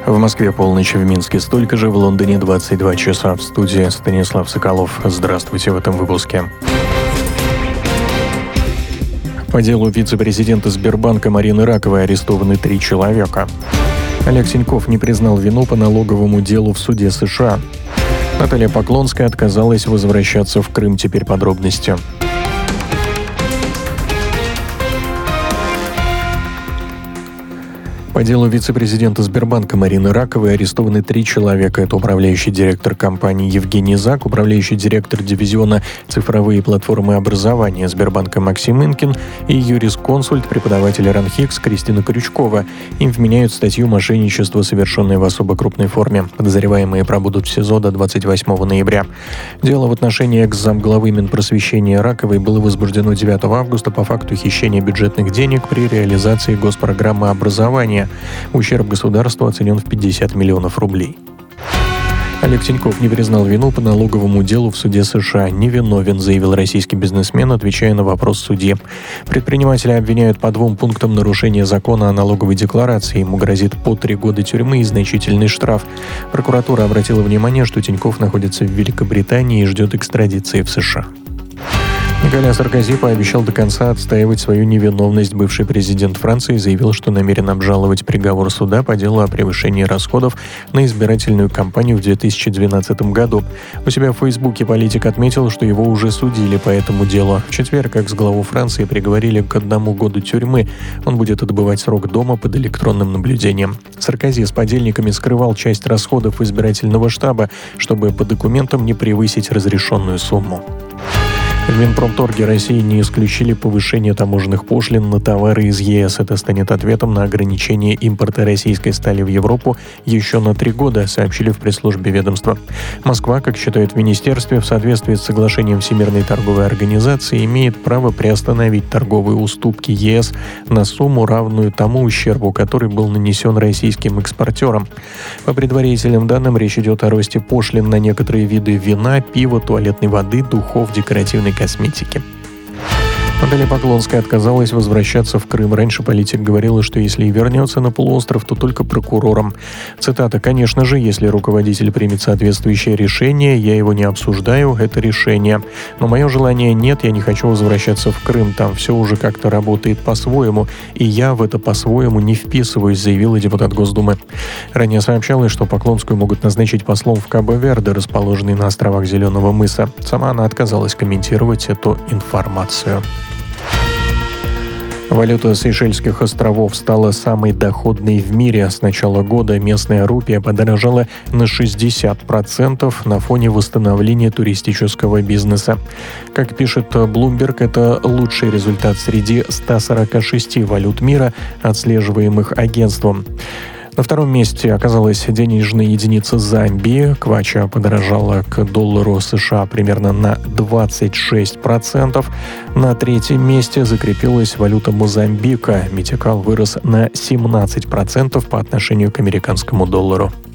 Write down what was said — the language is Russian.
В Москве полночь, в Минске столько же, в Лондоне 22 часа. В студии Станислав Соколов. Здравствуйте в этом выпуске. По делу вице-президента Сбербанка Марины Раковой арестованы 3 человека. Олег Сеньков не признал вину по налоговому делу в суде США. Наталья Поклонская отказалась возвращаться в Крым. Теперь подробности. По делу вице-президента Сбербанка Марины Раковой арестованы 3 человека. Это управляющий директор компании Евгений Зак, управляющий директор дивизиона «Цифровые платформы образования» Сбербанка Максим Инкин и юрисконсульт, преподаватель РАНХИКС Кристина Крючкова. Им вменяют статью «Мошенничество, совершенное в особо крупной форме». Подозреваемые пробудут в СИЗО до 28 ноября. Дело в отношении экс-замглавы Минпросвещения Раковой было возбуждено 9 августа по факту хищения бюджетных денег при реализации госпрограммы образования. Ущерб государству оценен в 50 миллионов рублей. Олег Сеньков не признал вину по налоговому делу в суде США. «Невиновен», заявил российский бизнесмен, отвечая на вопрос судьи. Предпринимателя обвиняют по 2 пунктам нарушения закона о налоговой декларации. Ему грозит по 3 года тюрьмы и значительный штраф. Прокуратура обратила внимание, что Сеньков находится в Великобритании и ждет экстрадиции в США. Николя Саркози пообещал до конца отстаивать свою невиновность. Бывший президент Франции заявил, что намерен обжаловать приговор суда по делу о превышении расходов на избирательную кампанию в 2012 году. У себя в Фейсбуке политик отметил, что его уже судили по этому делу. В четверг экс-главу Франции приговорили к 1 году тюрьмы. Он будет отбывать срок дома под электронным наблюдением. Саркози с подельниками скрывал часть расходов избирательного штаба, чтобы по документам не превысить разрешенную сумму. В Минпромторге России не исключили повышение таможенных пошлин на товары из ЕС. Это станет ответом на ограничение импорта российской стали в Европу еще на 3 года, сообщили в пресс-службе ведомства. Москва, как считают в министерстве, в соответствии с соглашением Всемирной торговой организации, имеет право приостановить торговые уступки ЕС на сумму, равную тому ущербу, который был нанесен российским экспортерам. По предварительным данным, речь идет о росте пошлин на некоторые виды вина, пива, туалетной воды, духов, декоративной косметики. Наталья Поклонская отказалась возвращаться в Крым. Раньше политик говорила, что если и вернется на полуостров, то только прокурором. Цитата: «Конечно же, если руководитель примет соответствующее решение, я его не обсуждаю, это решение. Но мое желание нет, я не хочу возвращаться в Крым, там все уже как-то работает по-своему, и я в это по-своему не вписываюсь», заявила депутат Госдумы. Ранее сообщалось, что Поклонскую могут назначить послом в Кабо-Верде, расположенный на островах Зеленого мыса. Сама она отказалась комментировать эту информацию. Валюта Сейшельских островов стала самой доходной в мире. С начала года местная рупия подорожала на 60% на фоне восстановления туристического бизнеса. Как пишет Bloomberg, это лучший результат среди 146 валют мира, отслеживаемых агентством. На втором месте оказалась денежная единица Замбии. Квача подорожала к доллару США примерно на 26%. На третьем месте закрепилась валюта Мозамбика. Метикал вырос на 17% по отношению к американскому доллару.